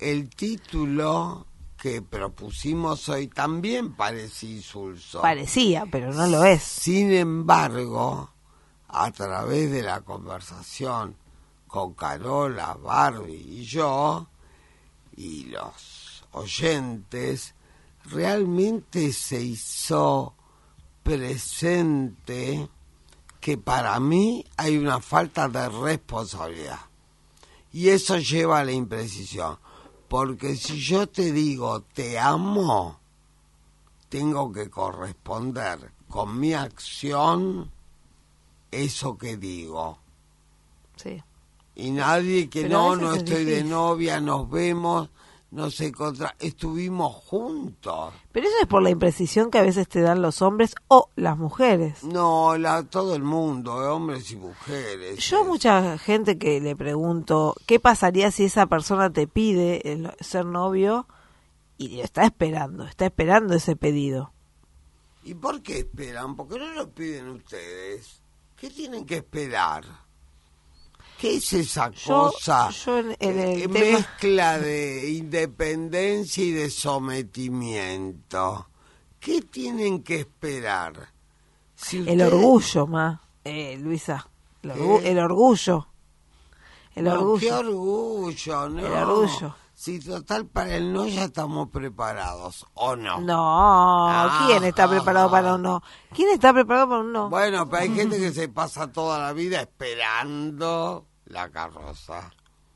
que propusimos hoy también parece insulso. Parecía, pero no lo es. Sin embargo, a través de la conversación con Carola, Barbie y yo, y los oyentes, realmente se hizo presente que para mí hay una falta de responsabilidad. Y eso lleva a la imprecisión. Porque si yo te digo te amo, tengo que corresponder con mi acción eso que digo. Sí. Y nadie que pero no estoy de novia, nos vemos, nos encontramos, estuvimos juntos. Pero eso es por la imprecisión que a veces te dan los hombres o las mujeres. No, todo el mundo, hombres y mujeres. Yo a mucha gente que le pregunto, ¿qué pasaría si esa persona te pide ser novio y está esperando ese pedido? ¿Y por qué esperan? ¿Por qué no lo piden ustedes? ¿Qué tienen que esperar? ¿Qué es esa Yo cosa? en el tema... Mezcla de independencia y de sometimiento. ¿Qué tienen que esperar? Si El ustedes- orgullo, Luisa. El orgullo. El No, orgullo. ¿Qué orgullo? No. El orgullo. Si total para el no ya estamos preparados, ¿o no? No, ¿quién está preparado para un no? ¿Quién está preparado para un no? Bueno, pero hay gente que se pasa toda la vida esperando la carroza.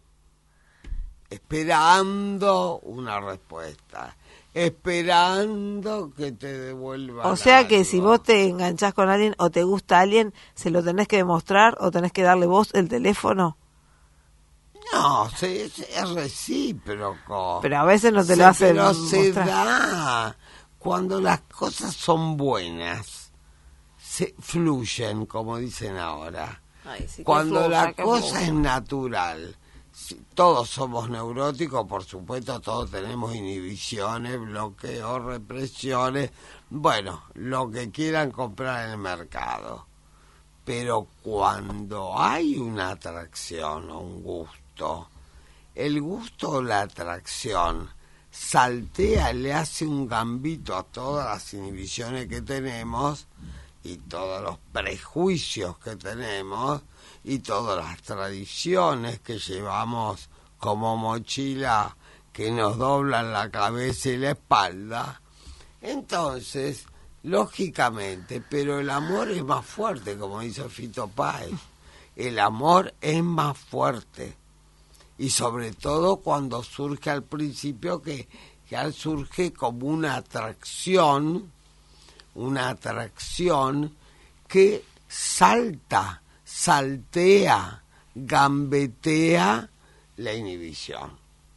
Esperando una respuesta. Esperando que te devuelvan O sea que algo. si vos te enganchás con alguien o te gusta alguien, se lo tenés que demostrar o tenés que darle vos el teléfono. No, es recíproco. Pero a veces no te lo hacen Pero se mostrar. da. Cuando las cosas son buenas, se fluyen, como dicen ahora. Ay, sí, que Cuando fluya, la que cosa fluya. es natural, todos somos neuróticos, por supuesto, todos tenemos inhibiciones, bloqueos, represiones, bueno, lo que quieran comprar en el mercado. Pero cuando hay una atracción o un gusto, el gusto o la atracción saltea, le hace un gambito a todas las inhibiciones que tenemos y todos los prejuicios que tenemos y todas las tradiciones que llevamos como mochila que nos doblan la cabeza y la espalda. Entonces, lógicamente, pero el amor es más fuerte, como dice Fito Páez. El amor es más fuerte. Y sobre todo cuando surge al principio, que surge como una atracción que saltea, gambetea la inhibición.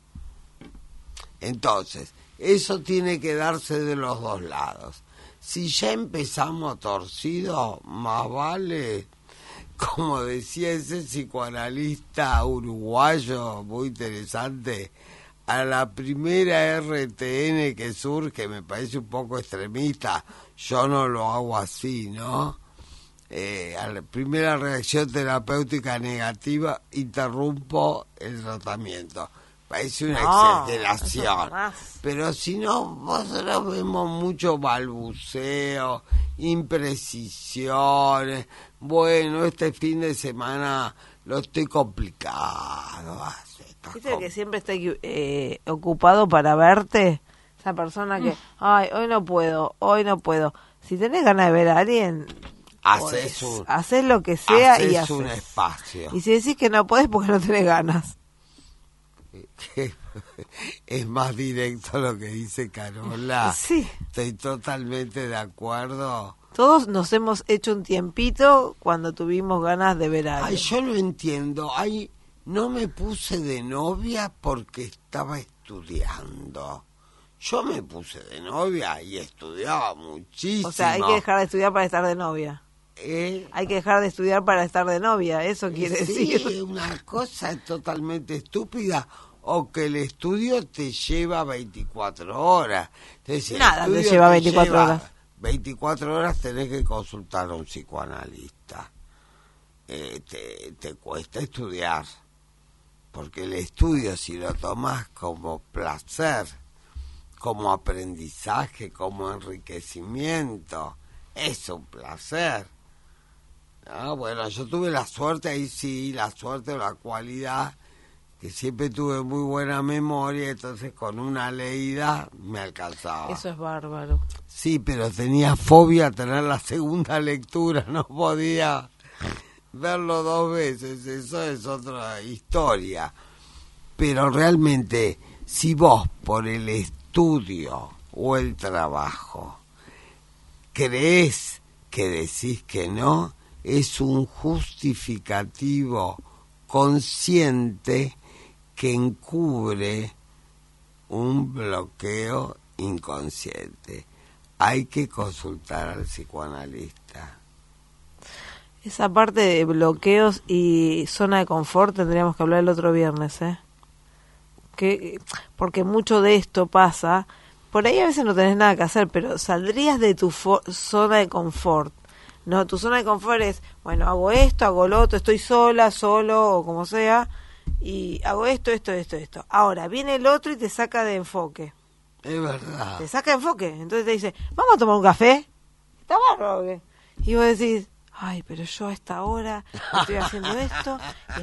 Entonces, eso tiene que darse de los dos lados. Si ya empezamos torcidos, más vale, como decía ese psicoanalista uruguayo muy interesante, a la primera RTN que surge, me parece un poco extremista, yo no lo hago así, ¿no? A la primera reacción terapéutica negativa, interrumpo el tratamiento. Parece una exageración. eso jamás. Pero si no, nosotros vemos mucho balbuceo, imprecisiones. Bueno, este fin de semana lo estoy complicado. ¿Viste que siempre está ocupado para verte? Esa persona que, ay, hoy no puedo. Si tenés ganas de ver a alguien, haces lo que sea y haces un espacio. Y si decís que no podés porque no tenés ganas. Es más directo lo que dice Carola. Sí. Estoy totalmente de acuerdo. Todos nos hemos hecho un tiempito cuando tuvimos ganas de ver a alguien. Ay, yo lo entiendo. Ay, no me puse de novia porque estaba estudiando. Yo me puse de novia y estudiaba muchísimo. O sea, hay que dejar de estudiar para estar de novia. Hay que dejar de estudiar para estar de novia, eso quiere decir. Sí, una cosa totalmente estúpida, o que el estudio te lleva 24 horas. Entonces, Nada te lleva 24 horas. 24 horas tenés que consultar a un psicoanalista. Te cuesta estudiar, porque el estudio, si lo tomás como placer, como aprendizaje, como enriquecimiento, es un placer. Ah, bueno, yo tuve la suerte, ahí sí, la suerte o la cualidad, que siempre tuve muy buena memoria, entonces con una leída me alcanzaba. Eso es bárbaro. Sí, pero tenía fobia a tener la segunda lectura, no podía verlo dos veces, eso es otra historia. Pero realmente, si vos por el estudio o el trabajo crees que decís que no, es un justificativo consciente que encubre un bloqueo inconsciente. Hay que consultar al psicoanalista. Esa parte de bloqueos y zona de confort tendríamos que hablar el otro viernes, ¿eh? Porque mucho de esto pasa, por ahí a veces no tenés nada que hacer, pero saldrías de tu zona de confort, No, tu zona de confort es, bueno, hago esto, hago lo otro, estoy sola, solo o como sea, y hago esto. Ahora, viene el otro y te saca de enfoque. Es verdad. Te saca de enfoque. Entonces te dice, vamos a tomar un café. ¿Está bárbaro o qué? Y vos decís, ay, pero yo a esta hora estoy haciendo esto,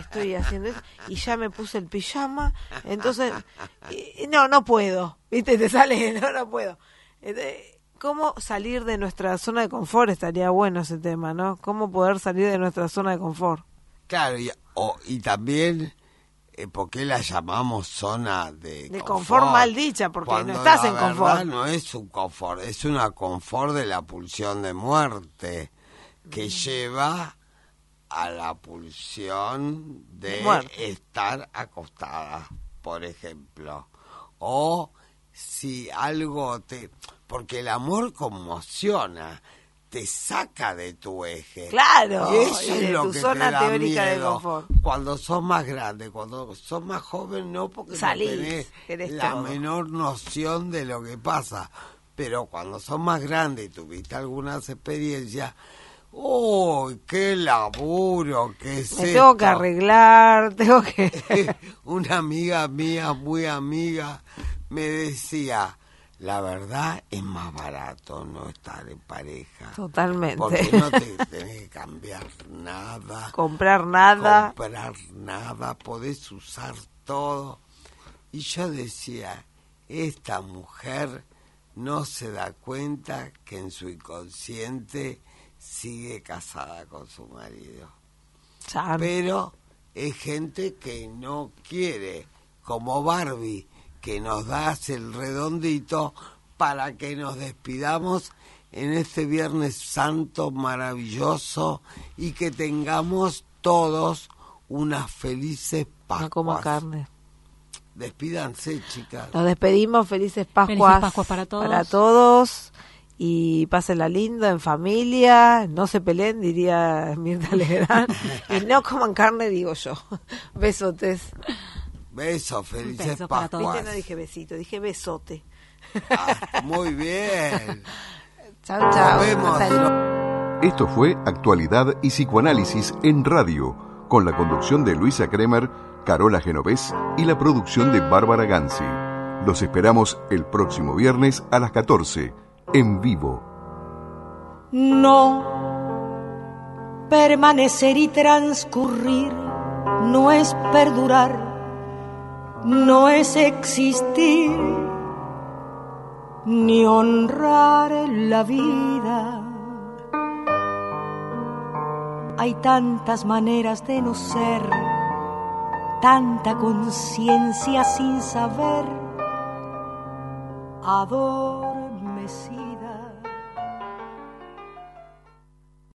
y ya me puse el pijama, entonces, no puedo, ¿viste? Te sale, no puedo. ¿Cómo salir de nuestra zona de confort? Estaría bueno ese tema, ¿no? ¿Cómo poder salir de nuestra zona de confort? Claro, y también, ¿por qué la llamamos zona de confort mal dicha? Porque cuando no estás en la confort. verdad no es un confort, es una confort de la pulsión de muerte que lleva a la pulsión de estar acostada, por ejemplo. O si algo porque el amor conmociona, te saca de tu eje. Claro, y eso de es lo tu que zona te da teórica de miedo. confort. Cuando sos más grande, cuando sos más joven, no, porque Salís, no tenés querés la todo. menor noción de lo que pasa. Pero cuando sos más grande y tuviste algunas experiencias, ¡uy, qué laburo! ¿Qué es Me tengo esto? que arreglar, tengo que... Una amiga mía, muy amiga, me decía, la verdad es más barato no estar en pareja. Totalmente. Porque no te tenés que cambiar nada. Comprar nada. Podés usar todo. Y yo decía, esta mujer no se da cuenta que en su inconsciente sigue casada con su marido. Pero es gente que no quiere, como Barbie, que nos das el redondito para que nos despidamos en este Viernes Santo maravilloso y que tengamos todos unas felices Pascuas. No como carne. Despídanse, chicas. Nos despedimos, felices Pascuas. Felices Pascuas para todos. Para todos. Y pásenla lindo, en familia, no se peleen, diría Mirta Legrand, y no coman carne, digo yo. Besotes. Besos, felices Besos para todos. Pascuas. Viste, no dije besito, dije besote. Muy bien. Chau, chau. Nos vemos. Esto fue Actualidad y Psicoanálisis en Radio, con la conducción de Luisa Kremer, Carola Genovés y la producción de Bárbara Ganzi. Los esperamos el próximo viernes a las 14, en vivo. No, permanecer y transcurrir no es perdurar, no es existir, ni honrar la vida. Hay tantas maneras de no ser, tanta conciencia sin saber, adormecida.